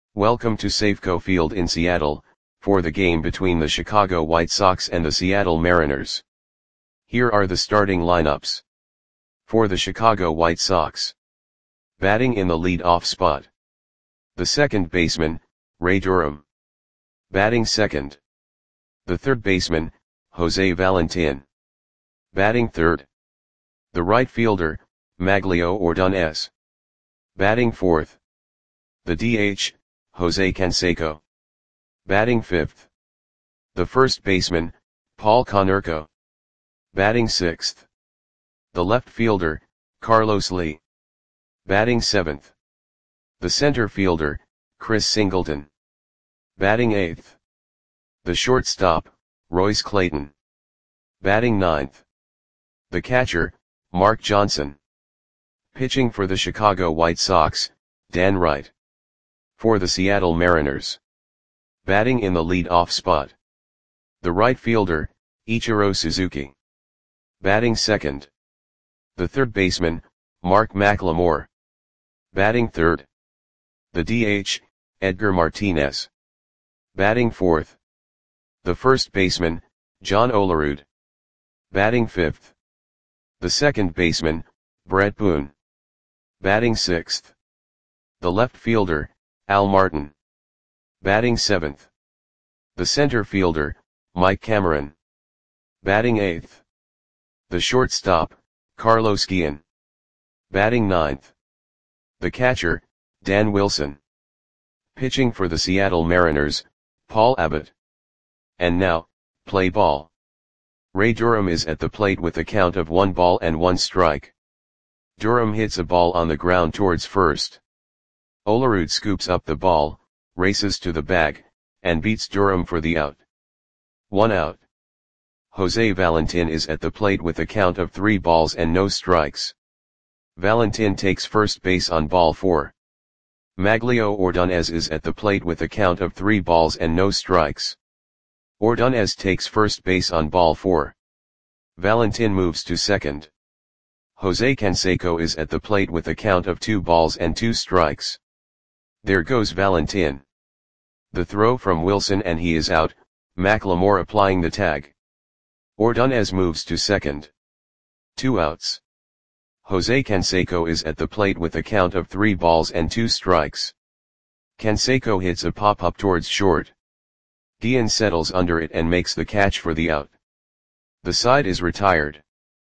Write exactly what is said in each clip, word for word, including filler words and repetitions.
Welcome to Safeco Field in Seattle, for the game between the Chicago White Sox and the Seattle Mariners. Here are the starting lineups. For the Chicago White Sox. Batting in the lead-off spot. The second baseman, Ray Durham. Batting second. The third baseman, Jose Valentin. Batting third. The right fielder, Maglio Ordonez. Batting fourth. The D H, Jose Canseco. Batting fifth. The first baseman, Paul Konerko. Batting sixth. The left fielder, Carlos Lee. Batting seventh. The center fielder, Chris Singleton. Batting eighth. The shortstop, Royce Clayton. Batting ninth. The catcher, Mark Johnson. Pitching for the Chicago White Sox, Dan Wright. For the Seattle Mariners. Batting in the lead-off spot. The right fielder, Ichiro Suzuki. Batting second. The third baseman, Mark McLemore. Batting third. The D H, Edgar Martinez. Batting fourth. The first baseman, John Olerud. Batting fifth. The second baseman, Brett Boone. Batting sixth. The left fielder, Al Martin. Batting seventh. The center fielder, Mike Cameron. Batting eighth. The shortstop, Carlos Guillen. Batting ninth. The catcher, Dan Wilson. Pitching for the Seattle Mariners, Paul Abbott. And now, play ball. Ray Durham is at the plate with a count of one ball and one strike. Durham hits a ball on the ground towards first. Olerud scoops up the ball, races to the bag, and beats Durham for the out. One out. Jose Valentin is at the plate with a count of three balls and no strikes. Valentin takes first base on ball four. Maglio Ordonez is at the plate with a count of three balls and no strikes. Ordonez takes first base on ball four. Valentin moves to second. Jose Canseco is at the plate with a count of two balls and two strikes. There goes Valentin. The throw from Wilson and he is out, McLemore applying the tag. Ordonez moves to second. Two outs. Jose Canseco is at the plate with a count of three balls and two strikes. Canseco hits a pop-up towards short. Guillen settles under it and makes the catch for the out. The side is retired.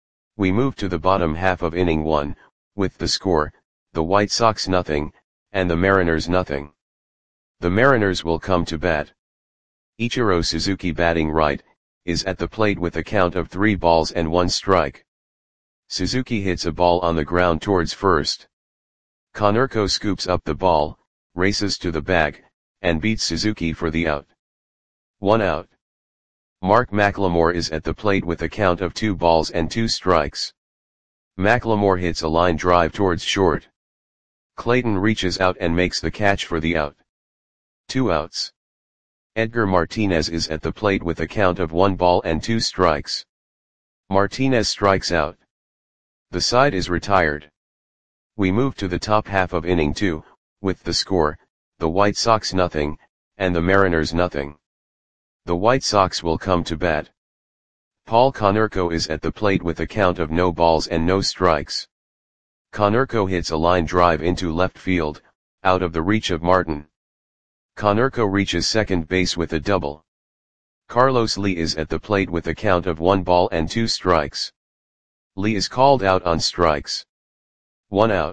We move to the bottom half of inning one, with the score, the White Sox nothing, and the Mariners nothing. The Mariners will come to bat. Ichiro Suzuki batting right, is at the plate with a count of three balls and one strike. Suzuki hits a ball on the ground towards first. Konerko scoops up the ball, races to the bag, and beats Suzuki for the out. One out. Mark McLemore is at the plate with a count of two balls and two strikes. McLemore hits a line drive towards short. Clayton reaches out and makes the catch for the out. Two outs. Edgar Martinez is at the plate with a count of one ball and two strikes. Martinez strikes out. The side is retired. We move to the top half of inning two, with the score, the White Sox nothing, and the Mariners nothing. The White Sox will come to bat. Paul Konerko is at the plate with a count of no balls and no strikes. Konerko hits a line drive into left field, out of the reach of Martin. Konerko reaches second base with a double. Carlos Lee is at the plate with a count of one ball and two strikes. Lee is called out on strikes. One out.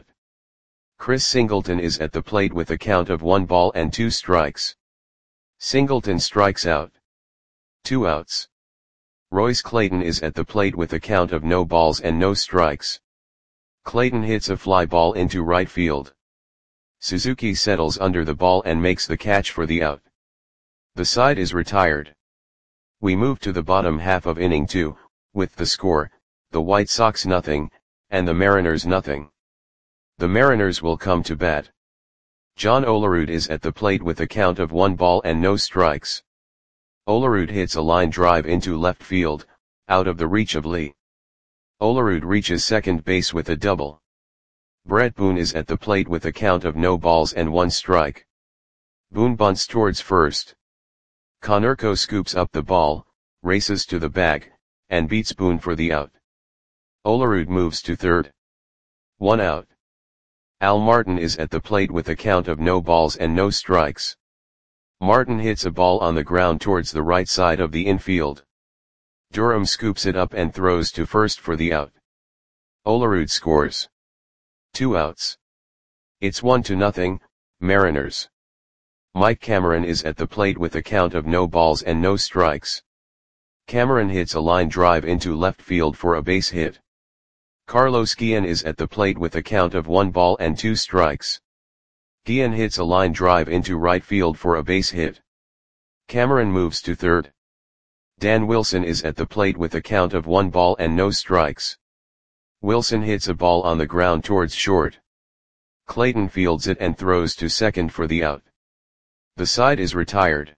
Chris Singleton is at the plate with a count of one ball and two strikes. Singleton strikes out. Two outs. Royce Clayton is at the plate with a count of no balls and no strikes. Clayton hits a fly ball into right field. Suzuki settles under the ball and makes the catch for the out. The side is retired. We move to the bottom half of inning two, with the score, the White Sox nothing, and the Mariners nothing. The Mariners will come to bat. John Olerud is at the plate with a count of one ball and no strikes. Olerud hits a line drive into left field, out of the reach of Lee. Olerud reaches second base with a double. Brett Boone is at the plate with a count of no balls and one strike. Boone bunts towards first. Konerko scoops up the ball, races to the bag, and beats Boone for the out. Olerud moves to third. One out. Al Martin is at the plate with a count of no balls and no strikes. Martin hits a ball on the ground towards the right side of the infield. Durham scoops it up and throws to first for the out. Olerud scores. Two outs. It's one to nothing, Mariners. Mike Cameron is at the plate with a count of no balls and no strikes. Cameron hits a line drive into left field for a base hit. Carlos Guillen is at the plate with a count of one ball and two strikes. Guillen hits a line drive into right field for a base hit. Cameron moves to third. Dan Wilson is at the plate with a count of one ball and no strikes. Wilson hits a ball on the ground towards short. Clayton fields it and throws to second for the out. The side is retired.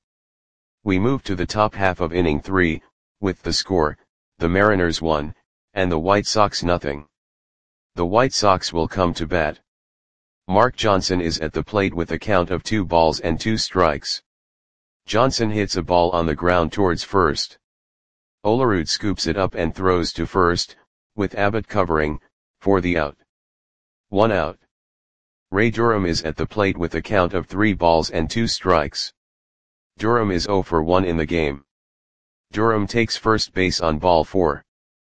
We move to the top half of inning three, with the score, the Mariners one, and the White Sox nothing. The White Sox will come to bat. Mark Johnson is at the plate with a count of two balls and two strikes. Johnson hits a ball on the ground towards first. Olerud scoops it up and throws to first, with Abbott covering, for the out. One out. Ray Durham is at the plate with a count of three balls and two strikes. Durham is oh for one in the game. Durham takes first base on ball four.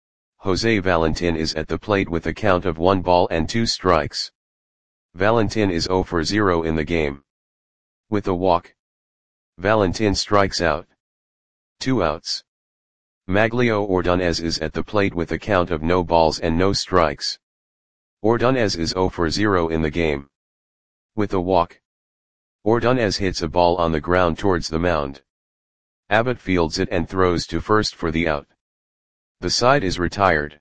Jose Valentin is at the plate with a count of one ball and two strikes. Valentin is oh for zero in the game. With a walk, Valentin strikes out. Two outs. Maglio Ordonez is at the plate with a count of no balls and no strikes. Ordonez is oh for zero in the game. With a walk, Ordonez hits a ball on the ground towards the mound. Abbott fields it and throws to first for the out. The side is retired.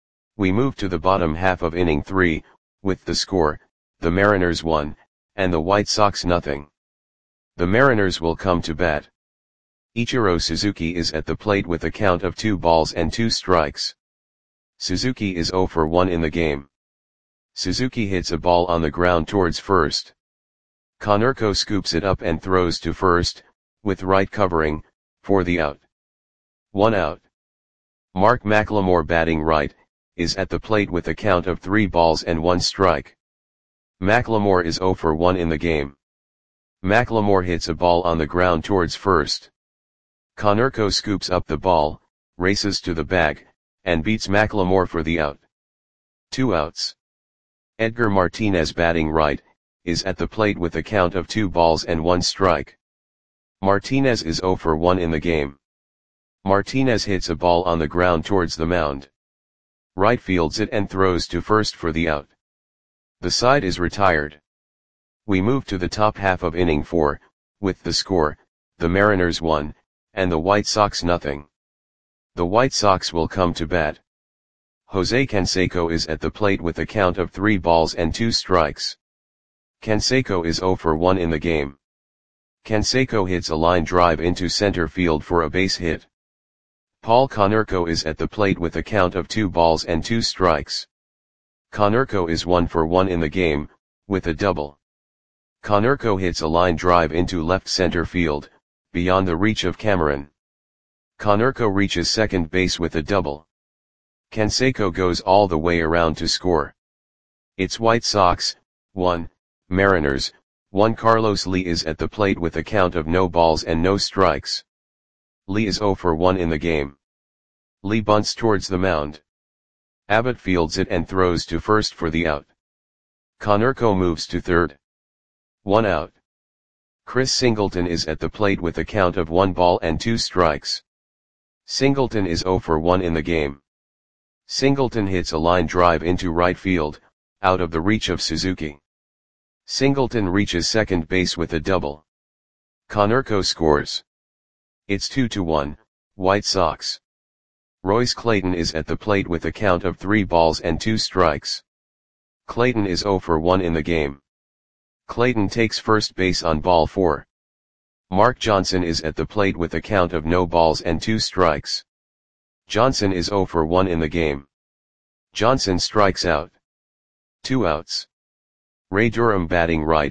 We move to the bottom half of inning three, with the score, the Mariners one, and the White Sox nothing. The Mariners will come to bat. Ichiro Suzuki is at the plate with a count of two balls and two strikes. Suzuki is oh for one in the game. Suzuki hits a ball on the ground towards first. Konerko scoops it up and throws to first, with right covering, for the out. One out. Mark McLemore batting right, is at the plate with a count of three balls and one strike. McLemore is oh for one in the game. McLemore hits a ball on the ground towards first. Konerko scoops up the ball, races to the bag, and beats McLemore for the out. Two outs. Edgar Martinez batting right, is at the plate with a count of two balls and one strike. Martinez is oh for one in the game. Martinez hits a ball on the ground towards the mound. Right fields it and throws to first for the out. The side is retired. We move to the top half of inning four, with the score, the Mariners one, and the White Sox nothing. The White Sox will come to bat. Jose Canseco is at the plate with a count of three balls and two strikes. Canseco is oh for one in the game. Canseco hits a line drive into center field for a base hit. Paul Konerko is at the plate with a count of two balls and two strikes. Konerko is one for one in the game, with a double. Konerko hits a line drive into left center field, beyond the reach of Cameron. Konerko reaches second base with a double. Canseco goes all the way around to score. It's White Sox, one, Mariners, one. Carlos Lee is at the plate with a count of no balls and no strikes. Lee is oh for one in the game. Lee bunts towards the mound. Abbott fields it and throws to first for the out. Konerko moves to third. One out. Chris Singleton is at the plate with a count of one ball and two strikes. Singleton is oh for one in the game. Singleton hits a line drive into right field, out of the reach of Suzuki. Singleton reaches second base with a double. Konerko scores. It's two to one, White Sox. Royce Clayton is at the plate with a count of three balls and two strikes. Clayton is oh for one in the game. Clayton takes first base on ball four. Mark Johnson is at the plate with a count of no balls and two strikes. Johnson is oh for one in the game. Johnson strikes out. Two outs. Ray Durham batting right,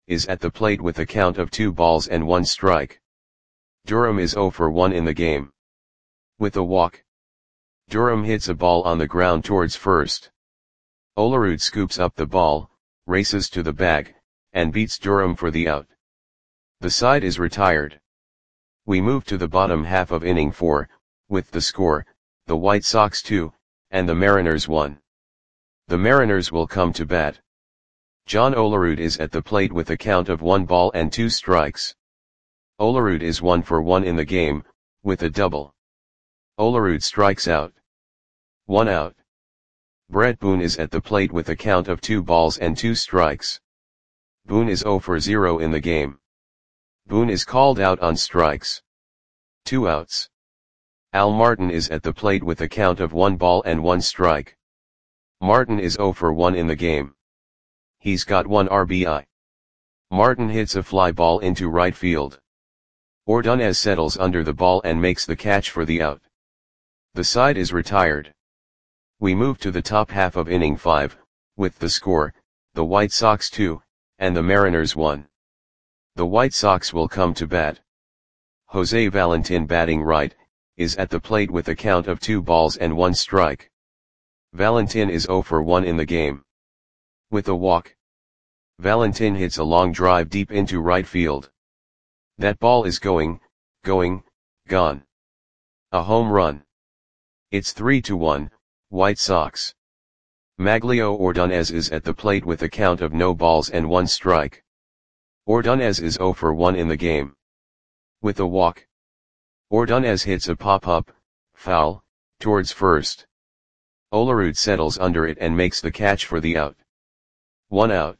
is at the plate with a count of two balls and one strike. Durham is zero for one in the game. With a walk, Durham hits a ball on the ground towards first. Olerud scoops up the ball, races to the bag, and beats Durham for the out. The side is retired. We move to the bottom half of inning four, with the score, the White Sox two, and the Mariners one. The Mariners will come to bat. John Olerud is at the plate with a count of one ball and two strikes. Olerud is one for one in the game, with a double. Olerud strikes out. One out. Brett Boone is at the plate with a count of two balls and two strikes. Boone is zero for zero in the game. Boone is called out on strikes. Two outs. Al Martin is at the plate with a count of one ball and one strike. Martin is zero for one in the game. He's got one R B I. Martin hits a fly ball into right field. Ordonez settles under the ball and makes the catch for the out. The side is retired. We move to the top half of inning five, with the score, the White Sox two, and the Mariners one. The White Sox will come to bat. Jose Valentin, batting right, is at the plate with a count of two balls and one strike. Valentin is zero for one in the game. With a walk, Valentin hits a long drive deep into right field. That ball is going, going, gone. A home run. It's three to one, White Sox. Maglio Ordonez is at the plate with a count of no balls and one strike. Ordonez is zero for one in the game. With a walk, Ordonez hits a pop-up, foul, towards first. Olerud settles under it and makes the catch for the out. One out.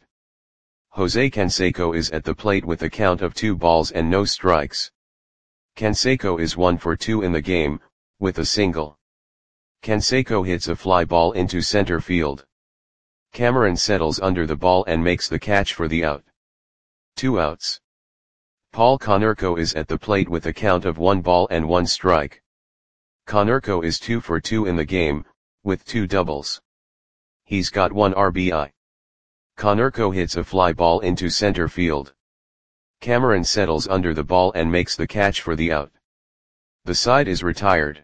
Jose Canseco is at the plate with a count of two balls and no strikes. Canseco is one for two in the game, with a single. Canseco hits a fly ball into center field. Cameron settles under the ball and makes the catch for the out. Two outs. Paul Konerko is at the plate with a count of one ball and one strike. Konerko is two for two in the game, with two doubles. He's got one R B I. Konerko hits a fly ball into center field. Cameron settles under the ball and makes the catch for the out. The side is retired.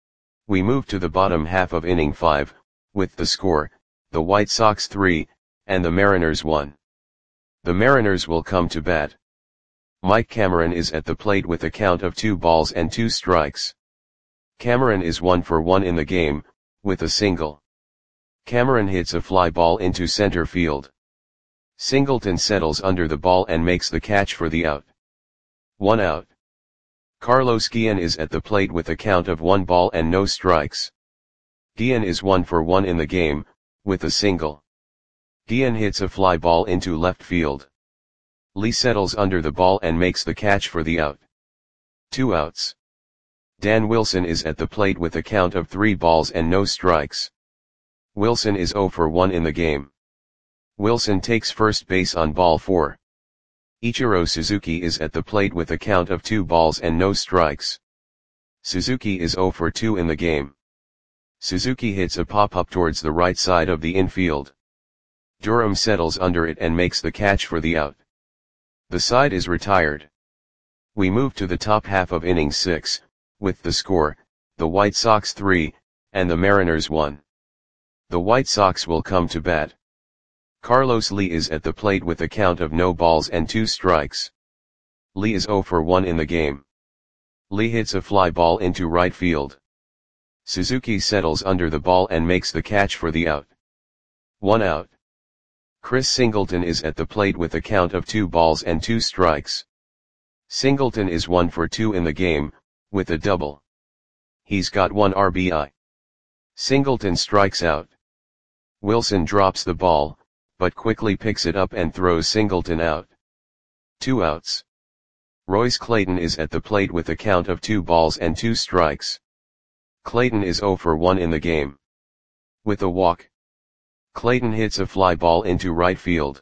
We move to the bottom half of inning five, with the score, the White Sox three, and the Mariners one. The Mariners will come to bat. Mike Cameron is at the plate with a count of two balls and two strikes. Cameron is one for one in the game, with a single. Cameron hits a fly ball into center field. Singleton settles under the ball and makes the catch for the out. One out. Carlos Guillen is at the plate with a count of one ball and no strikes. Guillen is one for one in the game, with a single. Guillen hits a fly ball into left field. Lee settles under the ball and makes the catch for the out. Two outs. Dan Wilson is at the plate with a count of three balls and no strikes. Wilson is zero for one in the game. Wilson takes first base on ball four. Ichiro Suzuki is at the plate with a count of two balls and no strikes. Suzuki is zero for two in the game. Suzuki hits a pop-up towards the right side of the infield. Durham settles under it and makes the catch for the out. The side is retired. We move to the top half of inning six, with the score, the White Sox three, and the Mariners one. The White Sox will come to bat. Carlos Lee is at the plate with a count of no balls and two strikes. Lee is zero for one in the game. Lee hits a fly ball into right field. Suzuki settles under the ball and makes the catch for the out. One out. Chris Singleton is at the plate with a count of two balls and two strikes. Singleton is one for two in the game, with a double. He's got one R B I. Singleton strikes out. Wilson drops the ball, but quickly picks it up and throws Singleton out. Two outs. Royce Clayton is at the plate with a count of two balls and two strikes. Clayton is zero for one in the game. With a walk, Clayton hits a fly ball into right field.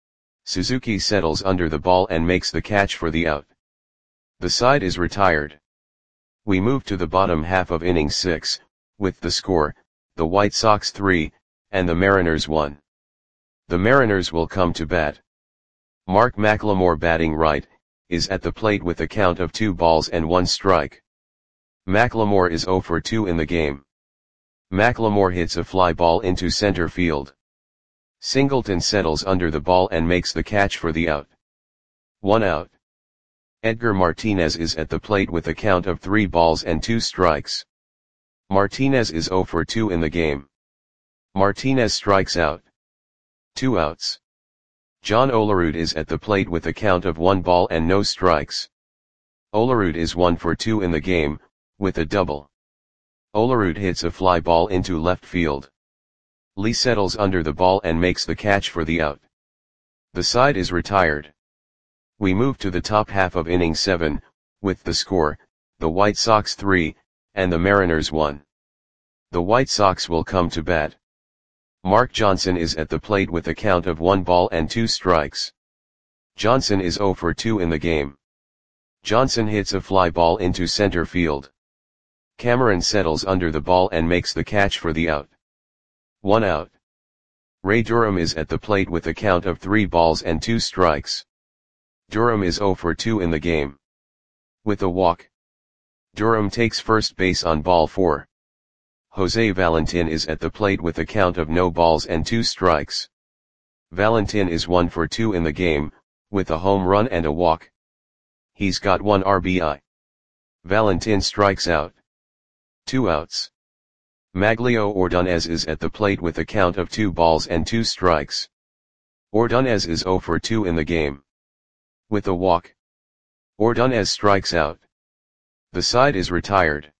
Suzuki settles under the ball and makes the catch for the out. The side is retired. We move to the bottom half of inning six, with the score, the White Sox three, and the Mariners one. The Mariners will come to bat. Mark McLemore batting right, is at the plate with a count of two balls and one strike. McLemore is oh for two in the game. McLemore hits a fly ball into center field. Singleton settles under the ball and makes the catch for the out. One out. Edgar Martinez is at the plate with a count of three balls and two strikes. Martinez is oh for two in the game. Martinez strikes out. Two outs. John Olerud is at the plate with a count of one ball and no strikes. Olerud is one for two in the game, with a double. Olerud hits a fly ball into left field. Lee settles under the ball and makes the catch for the out. The side is retired. We move to the top half of inning seven, with the score, the White Sox three, and the Mariners one. The White Sox will come to bat. Mark Johnson is at the plate with a count of one ball and two strikes. Johnson is oh for two in the game. Johnson hits a fly ball into center field. Cameron settles under the ball and makes the catch for the out. One out. Ray Durham is at the plate with a count of three balls and two strikes. Durham is oh for two in the game. With a walk. Durham takes first base on ball four. Jose Valentin is at the plate with a count of no balls and two strikes. Valentin is one for two in the game, with a home run and a walk. He's got one R B I. Valentin strikes out. Two outs. Maglio Ordonez is at the plate with a count of two balls and two strikes. Ordonez is oh for two in the game. With a walk. Ordonez strikes out. The side is retired.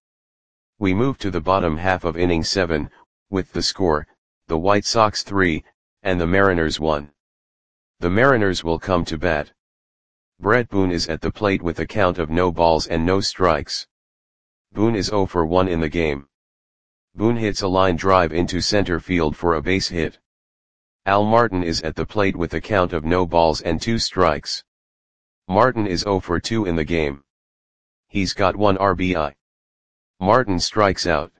We move to the bottom half of inning seven, with the score, the White Sox three, and the Mariners one. The Mariners will come to bat. Brett Boone is at the plate with a count of no balls and no strikes. Boone is oh for one in the game. Boone hits a line drive into center field for a base hit. Al Martin is at the plate with a count of no balls and two strikes. Martin is oh for two in the game. He's got one R B I. Martin strikes out.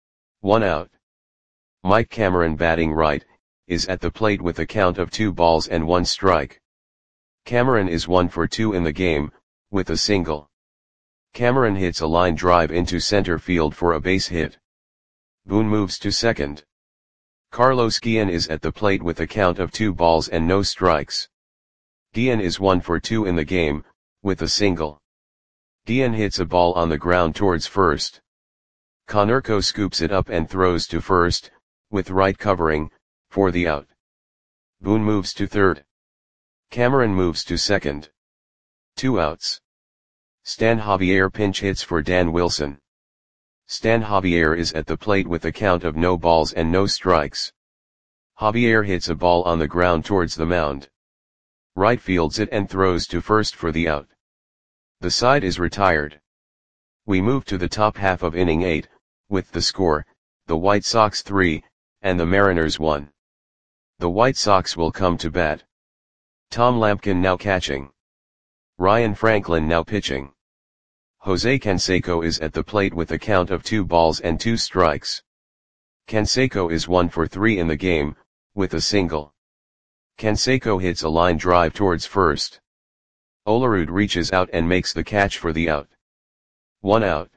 One out. Mike Cameron batting right, is at the plate with a count of two balls and one strike. Cameron is one for two in the game, with a single. Cameron hits a line drive into center field for a base hit. Boone moves to second. Carlos Guillen is at the plate with a count of two balls and no strikes. Guillen is one for two in the game, with a single. Guillen hits a ball on the ground towards first. Konerko scoops it up and throws to first, with right covering, for the out. Boone moves to third. Cameron moves to second. Two outs. Stan Javier pinch hits for Dan Wilson. Stan Javier is at the plate with a count of no balls and no strikes. Javier hits a ball on the ground towards the mound. Right fields it and throws to first for the out. The side is retired. We move to the top half of inning eight, with the score, the White Sox three, and the Mariners one. The White Sox will come to bat. Tom Lampkin now catching. Ryan Franklin now pitching. Jose Canseco is at the plate with a count of two balls and two strikes. Canseco is one for three in the game, with a single. Canseco hits a line drive towards first. Olerud reaches out and makes the catch for the out. One out.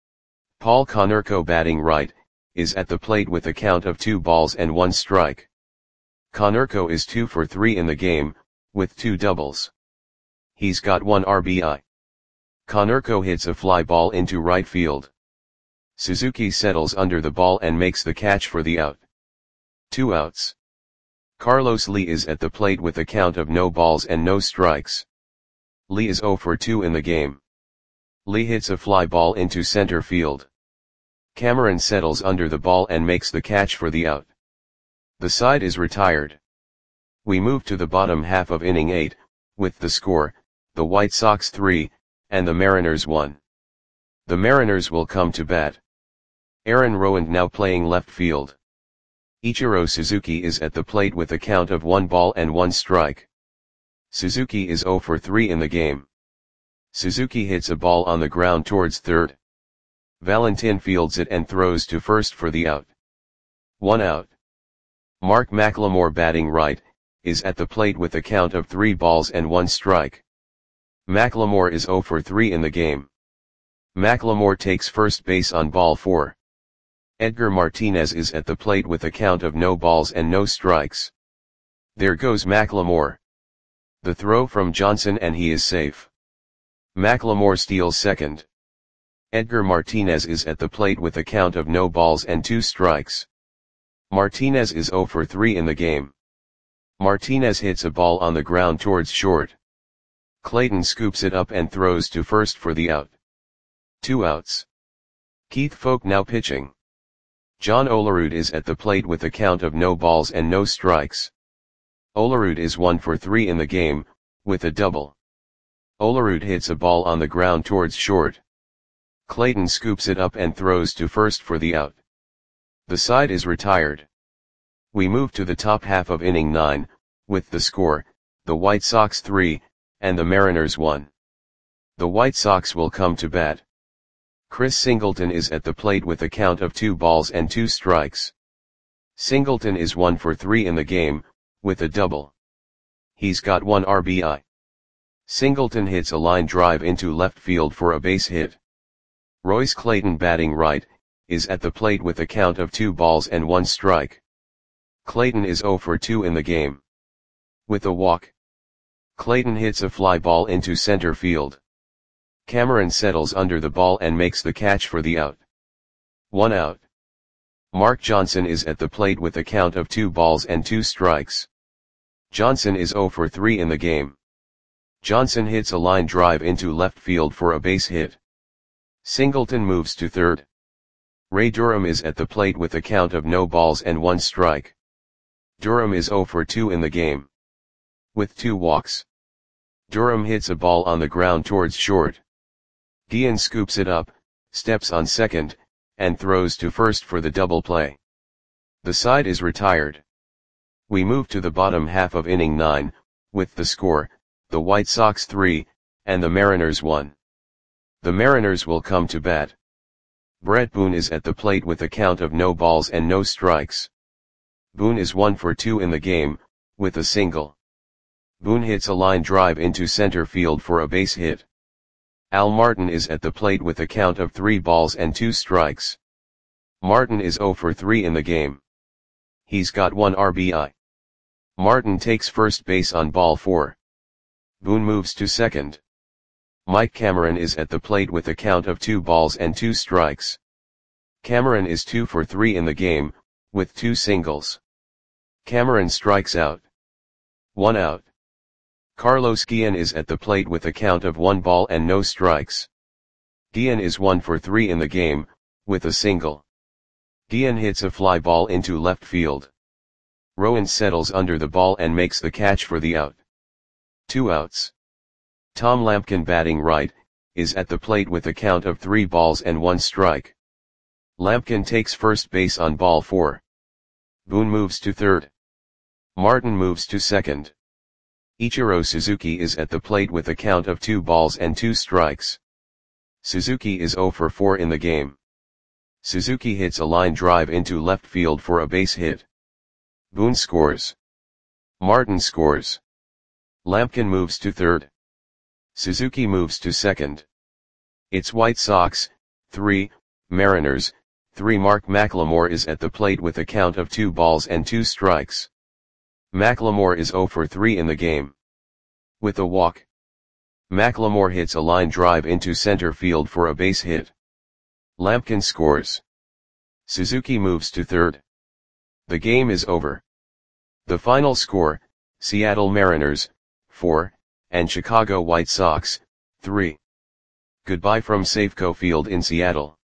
Paul Konerko batting right, is at the plate with a count of two balls and one strike. Konerko is two for three in the game, with two doubles. He's got one R B I. Konerko hits a fly ball into right field. Suzuki settles under the ball and makes the catch for the out. Two outs. Carlos Lee is at the plate with a count of no balls and no strikes. Lee is oh for two in the game. Lee hits a fly ball into center field. Cameron settles under the ball and makes the catch for the out. The side is retired. We move to the bottom half of inning eight, with the score, the White Sox three, and the Mariners one. The Mariners will come to bat. Aaron Rowand now playing left field. Ichiro Suzuki is at the plate with a count of one ball and one strike. Suzuki is oh for three in the game. Suzuki hits a ball on the ground towards third. Valentin fields it and throws to first for the out. One out. Mark McLemore batting right, is at the plate with a count of three balls and one strike. McLemore is zero for three in the game. McLemore takes first base on ball four. Edgar Martinez is at the plate with a count of no balls and no strikes. There goes McLemore. The throw from Johnson and he is safe. McLemore steals second. Edgar Martinez is at the plate with a count of no balls and two strikes. Martinez is zero for three in the game. Martinez hits a ball on the ground towards short. Clayton scoops it up and throws to first for the out. Two outs. Keith Foulke now pitching. John Olerud is at the plate with a count of no balls and no strikes. Olerud is one for three in the game, with a double. Olerud hits a ball on the ground towards short. Clayton scoops it up and throws to first for the out. The side is retired. We move to the top half of inning nine, with the score, the White Sox three, and the Mariners one. The White Sox will come to bat. Chris Singleton is at the plate with a count of two balls and two strikes. Singleton is one for three in the game, with a double. He's got one R B I. Singleton hits a line drive into left field for a base hit. Royce Clayton, batting right, is at the plate with a count of two balls and one strike. Clayton is zero for two in the game. With a walk. Clayton hits a fly ball into center field. Cameron settles under the ball and makes the catch for the out. One out. Mark Johnson is at the plate with a count of two balls and two strikes. Johnson is zero for three in the game. Johnson hits a line drive into left field for a base hit. Singleton moves to third. Ray Durham is at the plate with a count of no balls and one strike. Durham is zero for two in the game. With two walks. Durham hits a ball on the ground towards short. Guillen scoops it up, steps on second, and throws to first for the double play. The side is retired. We move to the bottom half of inning nine, with the score, the White Sox three, and the Mariners one. The Mariners will come to bat. Brett Boone is at the plate with a count of no balls and no strikes. Boone is one for two in the game, with a single. Boone hits a line drive into center field for a base hit. Al Martin is at the plate with a count of three balls and two strikes. Martin is zero for three in the game. He's got one R B I. Martin takes first base on ball four. Boone moves to second. Mike Cameron is at the plate with a count of two balls and two strikes. Cameron is two for three in the game, with two singles. Cameron strikes out. One out. Carlos Guillen is at the plate with a count of one ball and no strikes. Guillen is one for three in the game, with a single. Guillen hits a fly ball into left field. Rowan settles under the ball and makes the catch for the out. Two outs. Tom Lampkin, batting right, is at the plate with a count of three balls and one strike. Lampkin takes first base on ball four. Boone moves to third. Martin moves to second. Ichiro Suzuki is at the plate with a count of two balls and two strikes. Suzuki is zero for four in the game. Suzuki hits a line drive into left field for a base hit. Boone scores. Martin scores. Lampkin moves to third. Suzuki moves to second. It's White Sox, three, Mariners, three. Mark McLemore is at the plate with a count of two balls and two strikes. McLemore is zero for three in the game. With a walk. McLemore hits a line drive into center field for a base hit. Lampkin scores. Suzuki moves to third. The game is over. The final score, Seattle Mariners, four, and Chicago White Sox, three. Goodbye from Safeco Field in Seattle.